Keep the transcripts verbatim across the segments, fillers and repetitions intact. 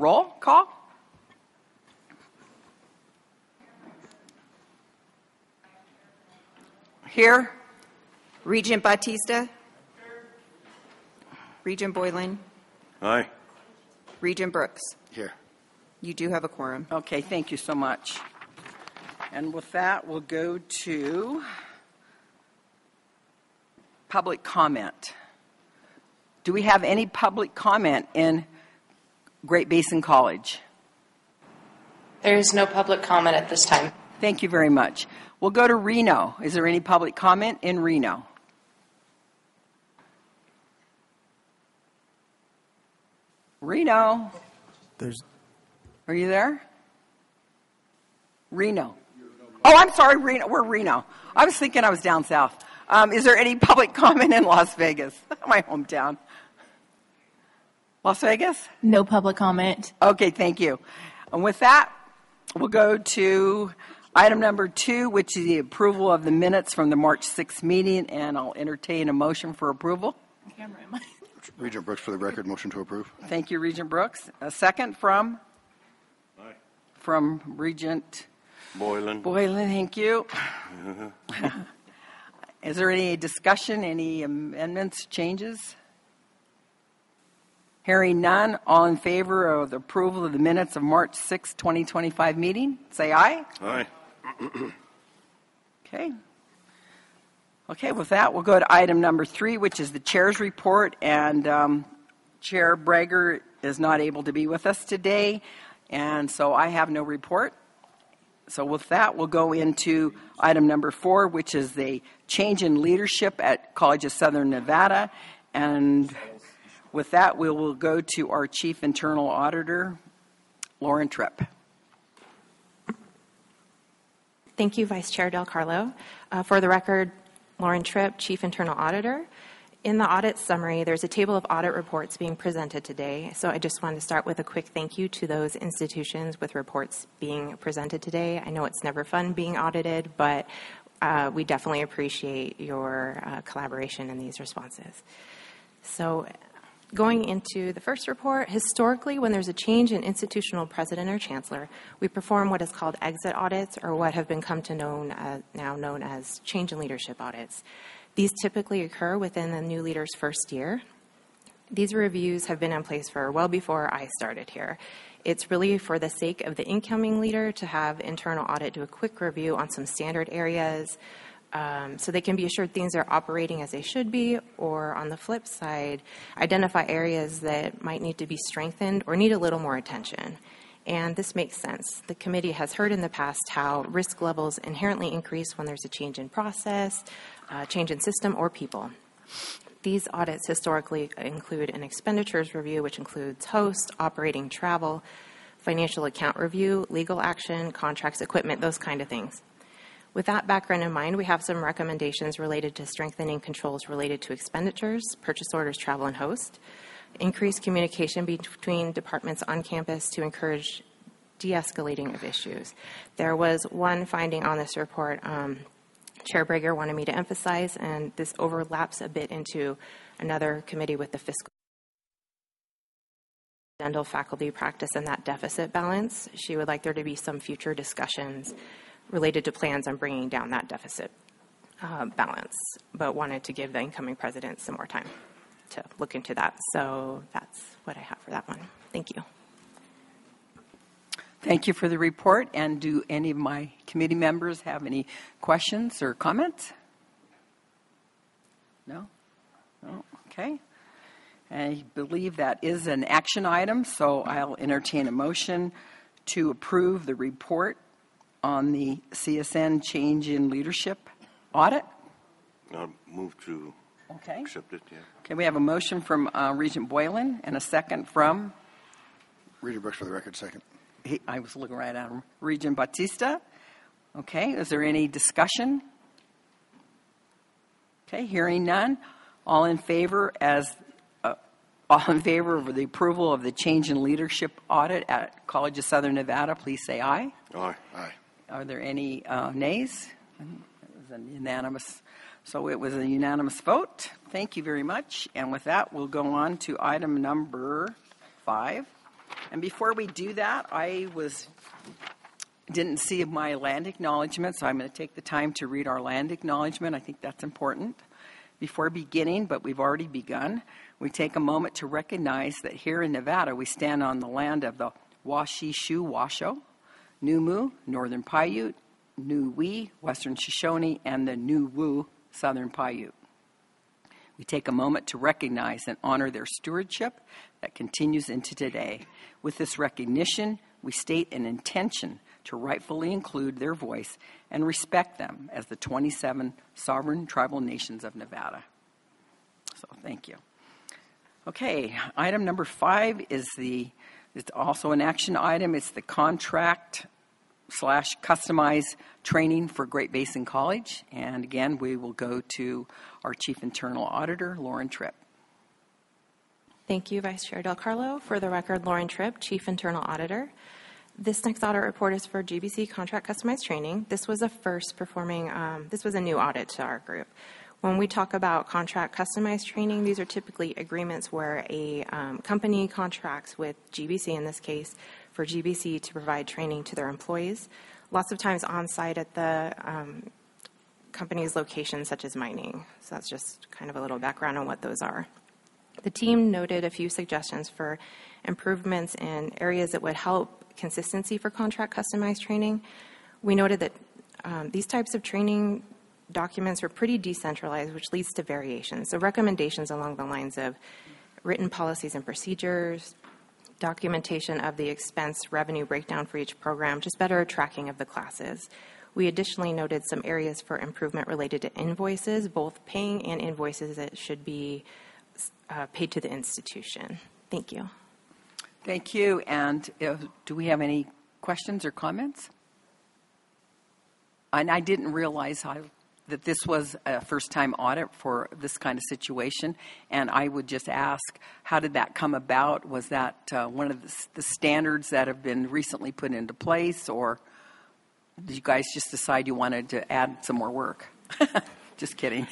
Roll call. Here. Regent Batista. Regent Boylan. Aye. Regent Brooks. Here. You do have a quorum. Okay, thank you so much. And with that, we'll go to public comment. Do we have any public comment in Great Basin College? There is no public comment at this time. Thank you very much. We'll go to Reno. Is there any public comment in Reno? Reno. There's. Are you there? Reno. Oh, I'm sorry, Reno. We're Reno. I was thinking I was down south. Um, is there any public comment in Las Vegas, my hometown? Las Vegas? No public comment. Okay, thank you. And with that, we'll go to item number two, which is the approval of the minutes from the March sixth meeting, and I'll entertain a motion for approval. Camera, am I? Regent Brooks, for the record, motion to approve. Thank you, Regent Brooks. A second from? Aye. From Regent Boylan. Boylan, thank you. Is there any discussion, any amendments, changes? Hearing none, all in favor of the approval of the minutes of March sixth, twenty twenty-five meeting, say aye. Aye. Okay. Okay, with that, we'll go to item number three, which is the chair's report. And um, Chair Brager is not able to be with us today, and so I have no report. So with that, we'll go into item number four, which is the change in leadership at College of Southern Nevada. And with that, we will go to our Chief Internal Auditor, Lauren Tripp. Thank you, Vice Chair Del Carlo. Uh, for the record, Lauren Tripp, Chief Internal Auditor. In the audit summary, there's a table of audit reports being presented today. So I just wanted to start with a quick thank you to those institutions with reports being presented today. I know it's never fun being audited, but uh, we definitely appreciate your uh, collaboration in these responses. So going into the first report, historically, when there's a change in institutional president or chancellor, we perform what is called exit audits, or what have become to known as, now known as change in leadership audits. These typically occur within the new leader's first year. These reviews have been in place for well before I started here. It's really for the sake of the incoming leader to have internal audit do a quick review on some standard areas, Um, so they can be assured things are operating as they should be, or on the flip side, identify areas that might need to be strengthened or need a little more attention. And this makes sense. The committee has heard in the past how risk levels inherently increase when there's a change in process, uh, change in system, or people. These audits historically include an expenditures review, which includes host, operating, travel, financial account review, legal action, contracts, equipment, those kind of things. With that background in mind, we have some recommendations related to strengthening controls related to expenditures, purchase orders, travel, and host, increased communication between departments on campus to encourage de-escalating of issues. There was one finding on this report um, Chair Brager wanted me to emphasize, and this overlaps a bit into another committee with the fiscal dental faculty practice and that deficit balance. She would like there to be some future discussions related to plans on bringing down that deficit uh, balance, but wanted to give the incoming president some more time to look into that. So that's what I have for that one. Thank you. Thank you for the report. And do any of my committee members have any questions or comments? No? No? Okay. I believe that is an action item, so I'll entertain a motion to approve the report on the C S N change in leadership audit. I'll move to Okay. accept it, yeah. Okay, we have a motion from uh, Regent Boylan and a second from, Regent Brooks, for the record, second. he, I was looking right at him, Regent Batista. Okay, is there any discussion? Okay, hearing none. All in favor as uh, all in favor of the approval of the change in leadership audit at College of Southern Nevada, please say aye. Aye. Aye. Are there any uh, nays? It was a unanimous. So it was a unanimous vote. Thank you very much. And with that, we'll go on to item number five. And before we do that, I was didn't see my land acknowledgement, so I'm going to take the time to read our land acknowledgement. I think that's important. Before beginning, but we've already begun, we take a moment to recognize that here in Nevada, we stand on the land of the Washishu Washoe, Numu, Northern Paiute, Nuwi, Western Shoshone, and the Nuwu, Southern Paiute. We take a moment to recognize and honor their stewardship that continues into today. With this recognition, we state an intention to rightfully include their voice and respect them as the twenty-seven sovereign tribal nations of Nevada. So thank you. Okay, item number five is the, it's also an action item. It's the contract slash customized training for Great Basin College. And again, we will go to our Chief Internal Auditor, Lauren Tripp. Thank you, Vice Chair Del Carlo. For the record, Lauren Tripp, Chief Internal Auditor. This next audit report is for G B C Contract Customized Training. This was a first performing, um, this was a new audit to our group. When we talk about contract customized training, these are typically agreements where a um, company contracts with G B C, in this case, for G B C to provide training to their employees, lots of times on site at the um, company's locations, such as mining. So that's just kind of a little background on what those are. The team noted a few suggestions for improvements in areas that would help consistency for contract customized training. We noted that um, these types of training documents are pretty decentralized, which leads to variations. So recommendations along the lines of written policies and procedures, documentation of the expense revenue breakdown for each program, just better tracking of the classes. We additionally noted some areas for improvement related to invoices, both paying and invoices that should be uh, paid to the institution. Thank you. Thank you. And uh, do we have any questions or comments? And I didn't realize how, that this was a first-time audit for this kind of situation. And I would just ask, how did that come about? Was that uh, one of the, the standards that have been recently put into place, or did you guys just decide you wanted to add some more work? Just kidding.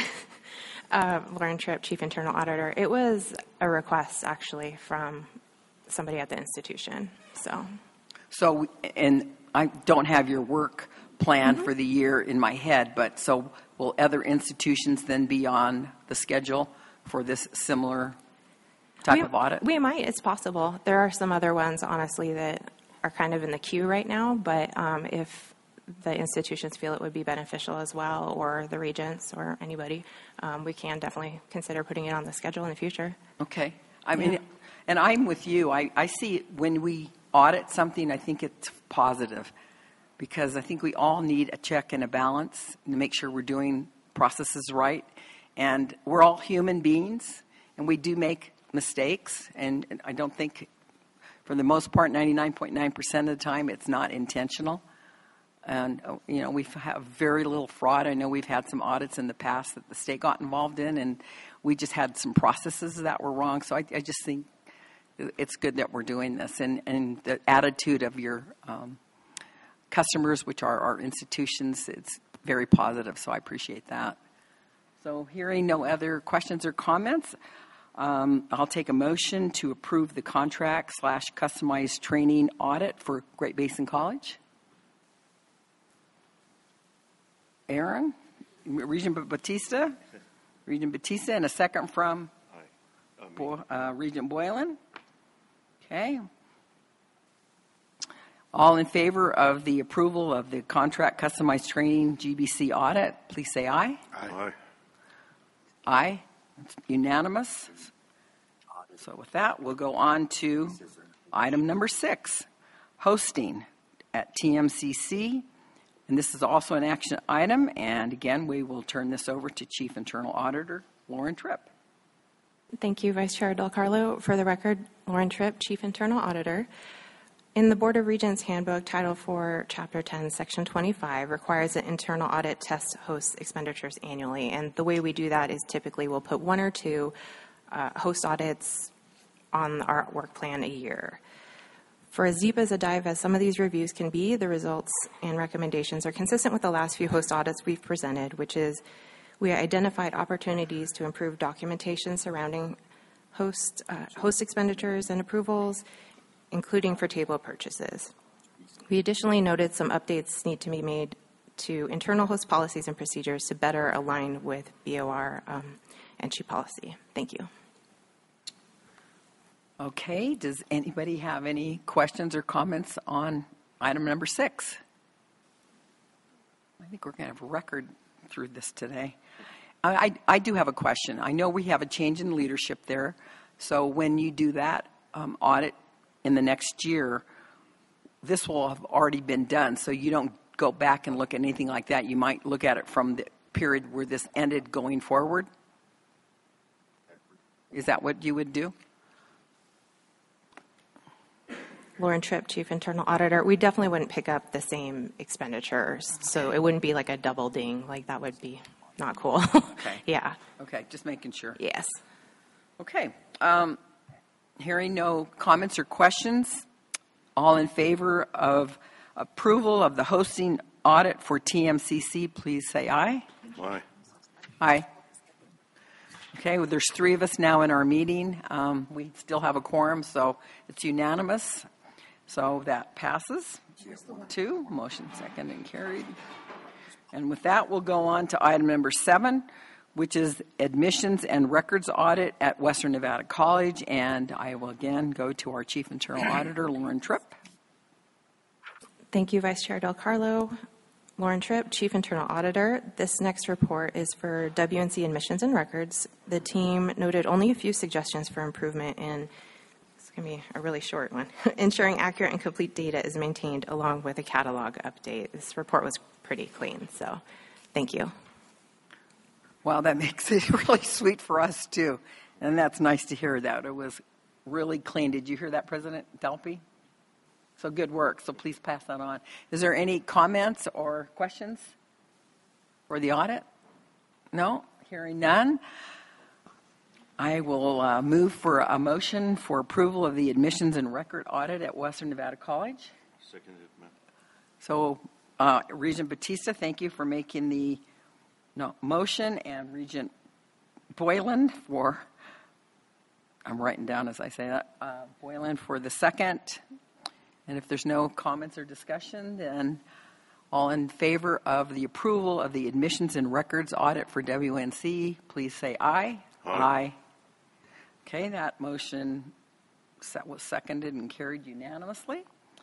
Uh, Lauren Tripp, Chief Internal Auditor. It was a request, actually, from somebody at the institution. So, so, and I don't have your work plan Mm-hmm. for the year in my head, but so will other institutions then be on the schedule for this similar type we, of audit? We might. It's possible. There are some other ones, honestly, that are kind of in the queue right now, but um, if the institutions feel it would be beneficial as well, or the regents or anybody, um, we can definitely consider putting it on the schedule in the future. Okay. I mean, Yeah. and I'm with you. I, I see it when we audit something, I think it's positive, because I think we all need a check and a balance to make sure we're doing processes right. And we're all human beings, and we do make mistakes. And, and I don't think, for the most part, ninety-nine point nine percent of the time, it's not intentional. And, you know, we have very little fraud. I know we've had some audits in the past that the state got involved in, and we just had some processes that were wrong. So I, I just think it's good that we're doing this. And, and the attitude of your um, customers, which are our institutions, it's very positive. So I appreciate that. So hearing no other questions or comments, um, I'll take a motion to approve the contract slash customized training audit for Great Basin College. Aaron, Regent Batista, Regent Batista, and a second from Bo- uh, Regent Boylan. Okay. All in favor of the approval of the contract customized training G B C audit, please say aye. Aye. Aye. It's unanimous. So with that, we'll go on to item number six, hosting at T M C C. And this is also an action item. And again, we will turn this over to Chief Internal Auditor, Lauren Tripp. Thank you, Vice Chair Del Carlo. For the record, Lauren Tripp, Chief Internal Auditor. In the Board of Regents Handbook, Title four, Chapter ten, Section twenty-five, requires that internal audit test host expenditures annually. And the way we do that is typically we'll put one or two uh, host audits on our work plan a year. For as deep as a dive as some of these reviews can be, the results and recommendations are consistent with the last few host audits we've presented, which is we identified opportunities to improve documentation surrounding host, uh, host expenditures and approvals, including for table purchases. We additionally noted some updates need to be made to internal host policies and procedures to better align with B O R um, entry policy. Thank you. Okay, does anybody have any questions or comments on item number six? I think we're going to have a record through this today. I, I, I do have a question. I know we have a change in leadership there, so when you do that um, audit in the next year, this will have already been done, so you don't go back and look at anything like that. You might look at it from the period where this ended going forward. Is that what you would do? Lauren Tripp, Chief Internal Auditor. We definitely wouldn't pick up the same expenditures, so it wouldn't be like a double ding. Like, that would be not cool. Okay. Yeah. Okay, just making sure. Yes. Okay. Um, hearing no comments or questions, all in favor of approval of the hosting audit for T M C C, please say aye. Aye. Aye. Okay, well, there's three of us now in our meeting. Um, we still have a quorum, so it's unanimous. So that passes. Two, motion second and carried. And with that, we'll go on to item number seven, which is admissions and records audit at Western Nevada College. And I will again go to our Chief Internal Auditor, Lauren Tripp. Thank you, Vice Chair Del Carlo. Lauren Tripp, Chief Internal Auditor. This next report is for W N C admissions and records. The team noted only a few suggestions for improvement in, it's going to be a really short one, ensuring accurate and complete data is maintained along with a catalog update. This report was pretty clean, so thank you. Well, that makes it really sweet for us, too. And that's nice to hear that. It was really clean. Did you hear that, President Delpy? So good work. So please pass that on. Is there any comments or questions for the audit? No? Hearing none. I will uh, move for a motion for approval of the admissions and record audit at Western Nevada College. Seconded, ma'am. So uh, Regent Batista, thank you for making the no, motion, and Regent Boylan for, I'm writing down as I say that, uh, Boylan for the second. And if there's no comments or discussion, then all in favor of the approval of the admissions and records audit for W N C, please say aye. Aye. Aye. Okay, that motion set was seconded and carried unanimously.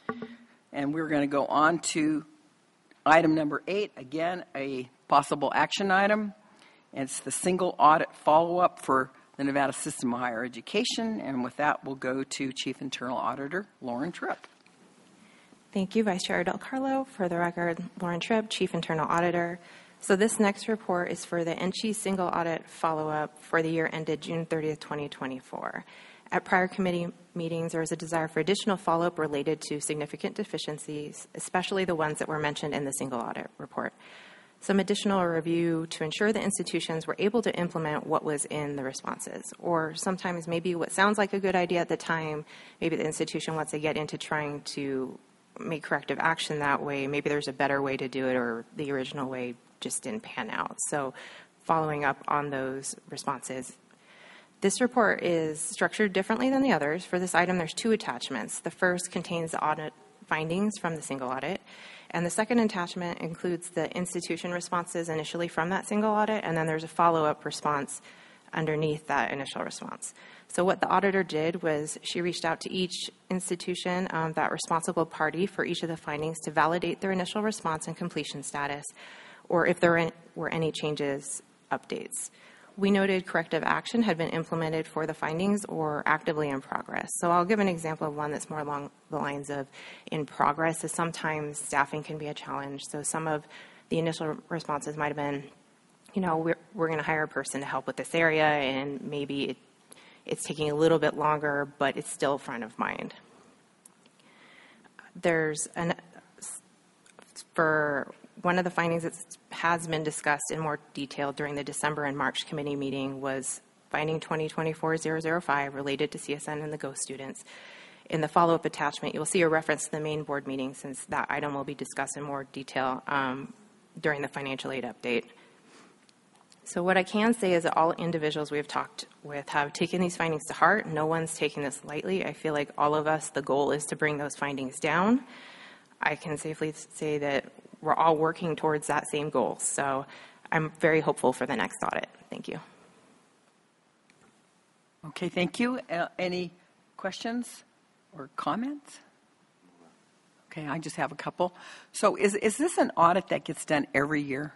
And we're going to go on to item number eight, again, a possible action item. And it's the single audit follow-up for the Nevada System of Higher Education. And with that, we'll go to Chief Internal Auditor Lauren Tripp. Thank you, Vice Chair Del Carlo. For the record, Lauren Tripp, Chief Internal Auditor. So this next report is for the N C H E single audit follow-up for the year ended June thirtieth, twenty twenty-four. At prior committee meetings, there was a desire for additional follow-up related to significant deficiencies, especially the ones that were mentioned in the single audit report. Some additional review to ensure the institutions were able to implement what was in the responses, or sometimes maybe what sounds like a good idea at the time, maybe the institution wants to get into trying to make corrective action that way. Maybe there's a better way to do it, or the original way just didn't pan out. So following up on those responses. This report is structured differently than the others. For this item, there's two attachments. The first contains the audit findings from the single audit, and the second attachment includes the institution responses initially from that single audit, and then there's a follow-up response underneath that initial response. So what the auditor did was she reached out to each institution, um, that responsible party for each of the findings, to validate their initial response and completion status, or if there were any changes, updates. We noted corrective action had been implemented for the findings or actively in progress. So I'll give an example of one that's more along the lines of in progress, is sometimes staffing can be a challenge. So some of the initial responses might have been, you know, we're, we're going to hire a person to help with this area, and maybe it, it's taking a little bit longer, but it's still front of mind. There's an, for one of the findings that has been discussed in more detail during the December and March committee meeting was finding twenty twenty-four dash zero zero five related to C S N and the G O students. In the follow-up attachment, you'll see a reference to the main board meeting, since that item will be discussed in more detail um, during the financial aid update. So what I can say is that all individuals we've talked with have taken these findings to heart. No one's taking this lightly. I feel like all of us, the goal is to bring those findings down. I can safely say that we're all working towards that same goal. So I'm very hopeful for the next audit. Thank you. Okay, thank you. Uh, any questions or comments? Okay, I just have a couple. So is is this an audit that gets done every year?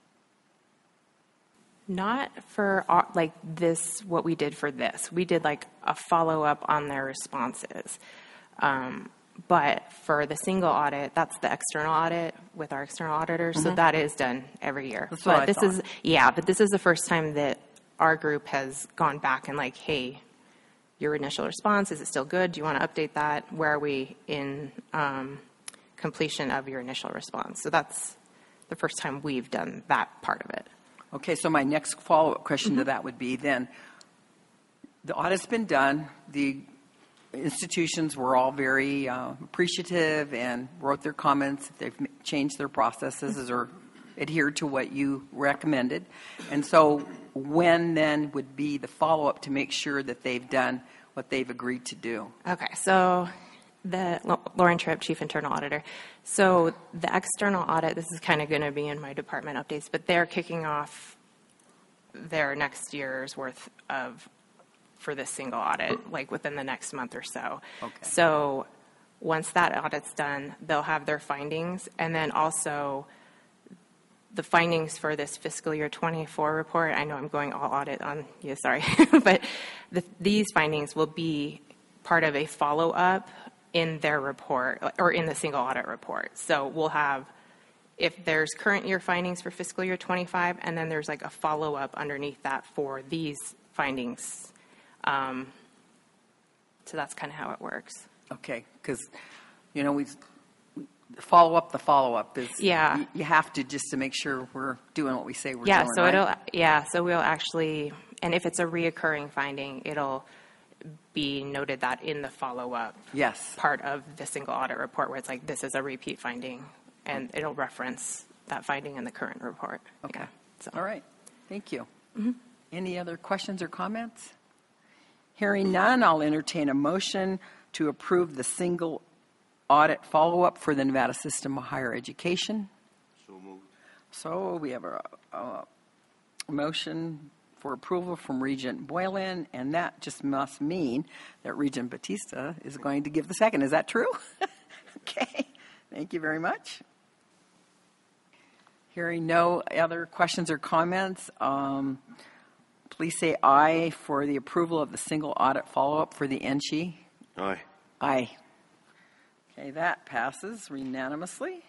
Not for au- like this, what we did for this. We did like a follow-up on their responses. Um, but for the single audit, that's the external audit with our external auditors. So that is done every year. That's but what I this thought. is, yeah, but this is the first time that our group has gone back and like, hey, your initial response, is it still good? Do you want to update that? Where are we in um, completion of your initial response? So that's the first time we've done that part of it. Okay, so my next follow-up question to that would be then, the audit's been done, the institutions were all very uh, appreciative and wrote their comments, they've m- changed their processes or adhered to what you recommended. And so when then would be the follow-up to make sure that they've done what they've agreed to do? Okay, so the Lauren Tripp, Chief Internal Auditor. So the external audit, this is kind of going to be in my department updates, but they're kicking off their next year's worth of for this single audit, like within the next month or so. Okay. So once that audit's done, they'll have their findings, and then also the findings for this fiscal year twenty-four report. I know I'm going all audit on you, sorry, but the, these findings will be part of a follow-up in their report or in the single audit report. So we'll have, if there's current year findings for fiscal year twenty-five, and then there's like a follow-up underneath that for these findings. Um, so that's kind of how it works. Okay, because, you know, we follow up the follow-up is, Yeah. you, you have to just to make sure we're doing what we say we're Yeah, doing, so right? it'll, yeah, so we'll actually, and if it's a reoccurring finding, it'll be noted that in the follow-up Yes. part of the single audit report where it's like, this is a repeat finding, and it'll reference that finding in the current report. Okay. Yeah, so. All right. Thank you. Any other questions or comments? Hearing none, I'll entertain a motion to approve the single audit follow-up for the Nevada System of Higher Education. So moved. So we have a, a motion for approval from Regent Boylan, and that just must mean that Regent Batista is going to give the second. Is that true? Okay. Thank you very much. Hearing no other questions or comments, um, please say aye for the approval of the single audit follow-up for the N S H I. Aye. Aye. Okay, that passes unanimously.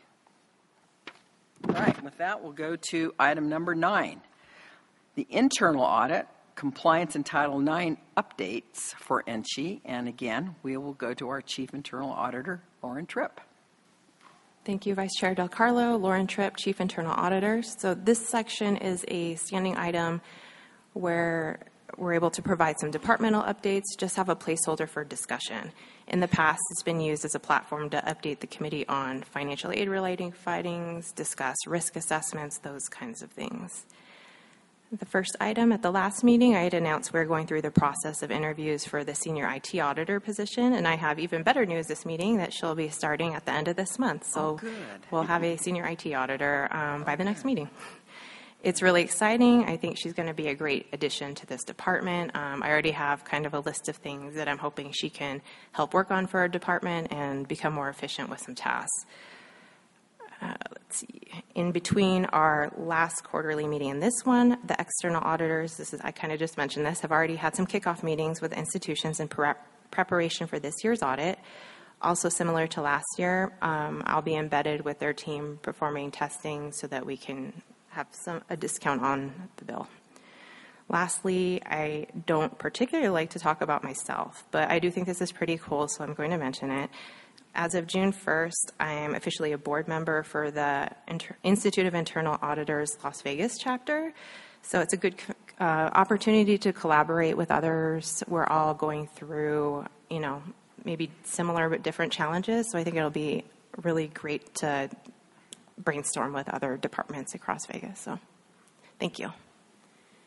All right, with that, we'll go to item number nine. The internal audit, compliance and Title nine updates for N S H I. And again, we will go to our Chief Internal Auditor, Lauren Tripp. Thank you, Vice Chair Del Carlo. Lauren Tripp, Chief Internal Auditor. So this section is a standing item where we're able to provide some departmental updates, just have a placeholder for discussion. In the past, it's been used as a platform to update the committee on financial aid relating findings, discuss risk assessments, those kinds of things. The first item, at the last meeting, I had announced we're going through the process of interviews for the senior I T auditor position, and I have even better news this meeting that she'll be starting at the end of this month. So Oh, good. we'll have a senior I T auditor um, by the next meeting. It's really exciting. I think she's going to be a great addition to this department. Um, I already have kind of a list of things that I'm hoping she can help work on for our department and become more efficient with some tasks. Uh, let's see. In between our last quarterly meeting and this one, the external auditors, this is, I kind of just mentioned this, have already had some kickoff meetings with institutions in prep preparation for this year's audit. Also similar to last year, um, I'll be embedded with their team performing testing so that we can have some a discount on the bill. Lastly, I don't particularly like to talk about myself, but I do think this is pretty cool, so I'm going to mention it. As of June first, I am officially a board member for the Inter- Institute of Internal Auditors Las Vegas chapter. So it's a good uh, opportunity to collaborate with others. We're all going through, you know, maybe similar but different challenges. So I think it'll be really great to brainstorm with other departments across Vegas. So thank you.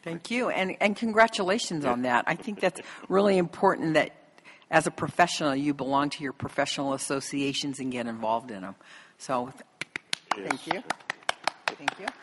Thank you, and, and congratulations on that. I think that's really important that as a professional, you belong to your professional associations and get involved in them. So, th- thank you. Thank you.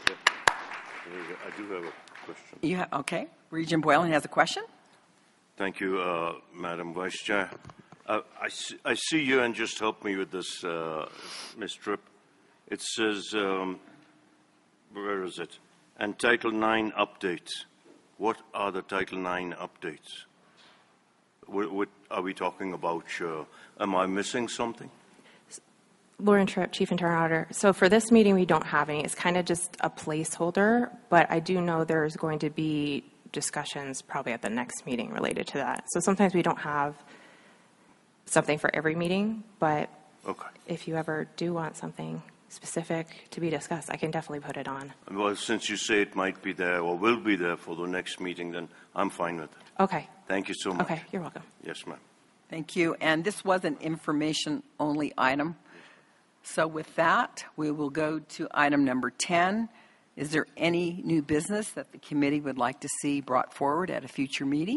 I do have a question. You ha- okay. Regent Boylan has a question. Thank you, uh, Madam Vice Chair. Uh, I, see, I see you, and just help me with this, uh, Miz Tripp. It says, um, where is it? And Title nine updates. What are the Title nine updates? What, what are we talking about? Uh, am I missing something? Lauren Tripp, Chief Internal Auditor. So for this meeting, we don't have any. It's kind of just a placeholder, but I do know there's going to be discussions probably at the next meeting related to that. So sometimes we don't have something for every meeting, but Okay. if you ever do want something specific to be discussed, I can definitely put it on. Well, since you say it might be there or will be there for the next meeting, then I'm fine with it. Okay. Thank you so much. Okay, you're welcome. Yes, ma'am. Thank you. And this was an information-only item. So with that, we will go to item number ten. Is there any new business that the committee would like to see brought forward at a future meeting?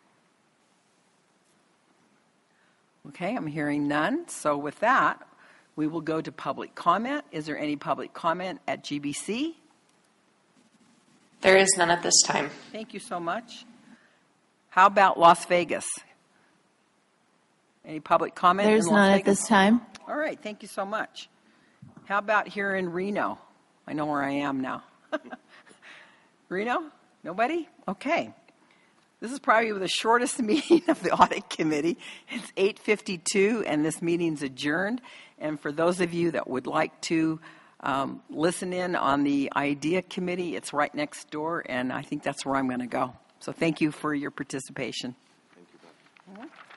Okay, I'm hearing none. So with that, we will go to public comment. Is there any public comment at G B C? There is none at this time. Thank you so much. How about Las Vegas? Any public comment There's in Las none at Vegas? this time. All right, thank you so much. How about here in Reno? I know where I am now. Reno? Nobody? Okay. This is probably the shortest meeting of the Audit Committee. It's eight fifty-two, and this meeting's adjourned. And for those of you that would like to um, listen in on the IDEA Committee, it's right next door, and I think that's where I'm going to go. So thank you for your participation. Thank you, ma'am.